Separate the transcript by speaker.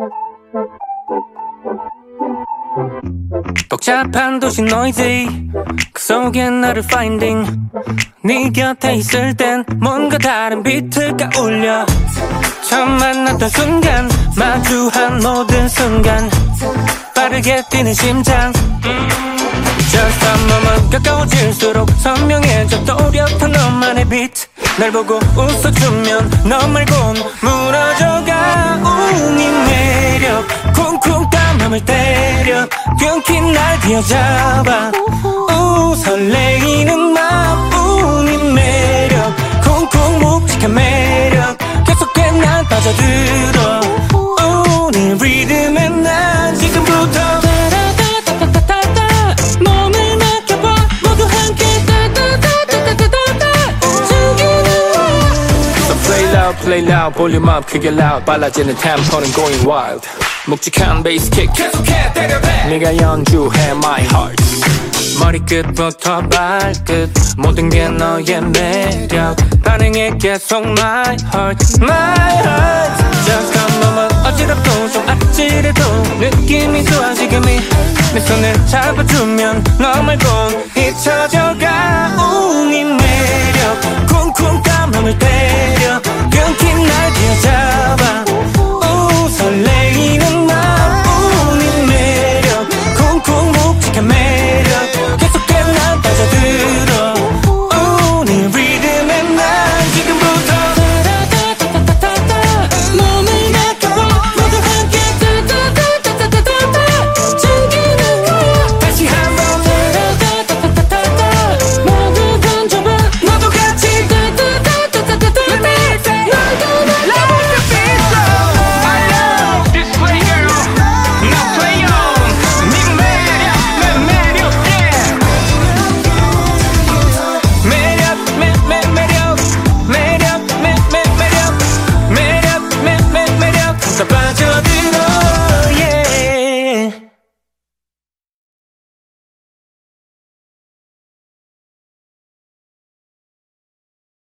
Speaker 1: 복잡한 도시 noisy 그 속엔 나를 finding 네 곁에 있을 땐 뭔가 다른 비트가 울려 처음 만났던 순간 마주한 모든 순간 빠르게 뛰는 심장 Just a moment 가까워질수록 선명해져 또렷한 너만의 비트 날 보고 웃어주면 너 말곤 무너져가 네 매력 쿵쿵 딴 맘을 때려 균킨 날 뒤어잡아 설레이는 맘 네 매력 쿵쿵 묵직한 매력 계속해 날 빠져들어 네 리듬에 난 지금부터 몸을 맡겨봐 모두 함께 So play loud 볼륨 업 크게 loud 빨라지는 템포는 going wild 묵직한 베이스 킥 계속해 때려대 네가 연주해 my heart 머리끝부터 발끝 모든 게 너의 매력 반응해 계속 my heart Just a moment 어지럽고 좀 아찔해도 느낌이 좋아 지금이 내 손을 잡아주면 너 말곤 잊혀져가 네 매력 쿵쿵 딴 맘을 때려